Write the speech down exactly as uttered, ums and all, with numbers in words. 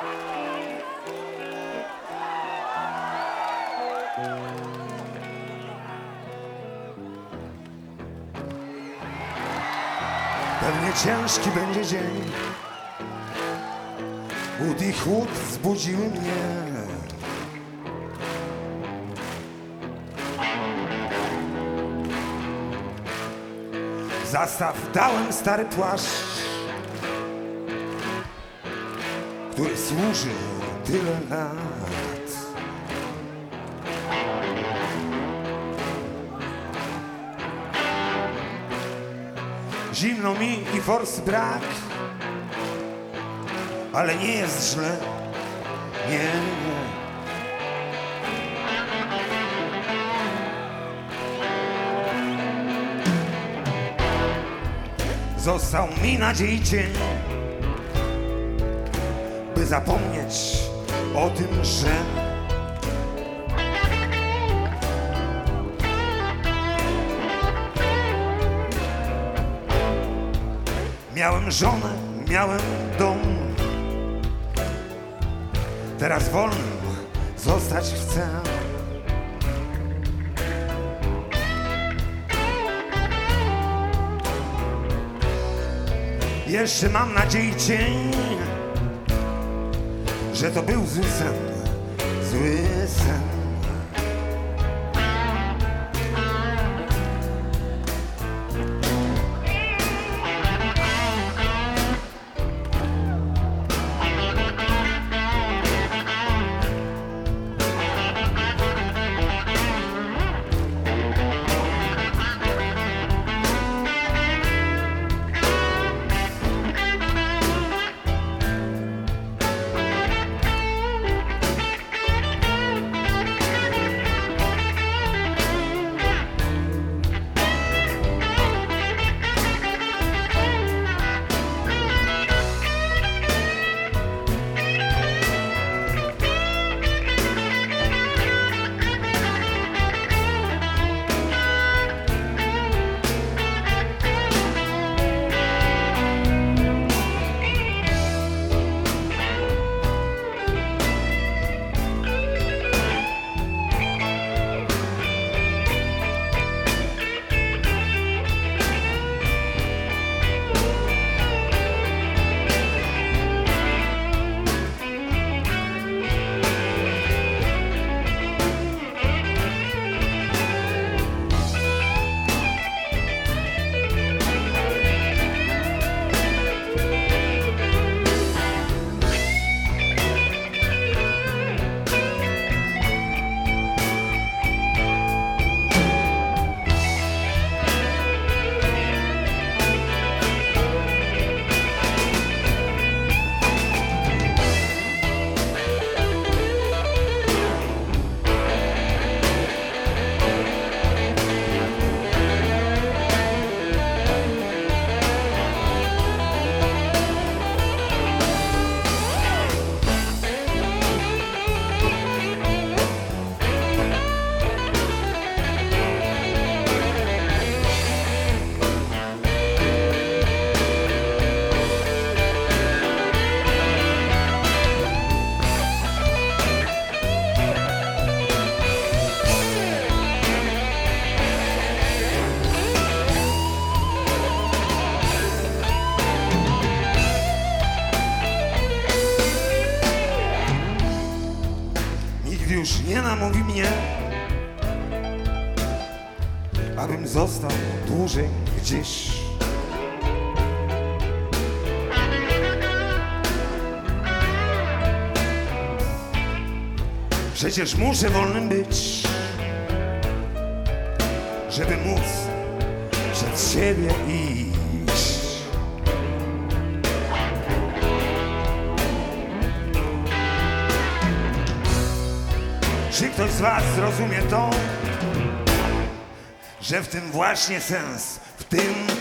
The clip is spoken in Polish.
Pewnie ciężki będzie dzień. Głód i chłód zbudziły mnie. Zastaw dałem stary płaszcz, który służy tyle lat. Zimno mi i forsy brak, ale nie jest źle, nie, nie. Został mi nadziei cień, by zapomnieć o tym, że miałem żonę, miałem dom. Teraz wolnym zostać chcę. Jeszcze mam nadziei cień, że to był zły sen, zły sen. Już nie namówi mnie, abym został dłużej gdzieś. Przecież muszę wolnym być, żeby móc przed siebie iść. Czy ktoś z was zrozumie to, że w tym właśnie sens, w tym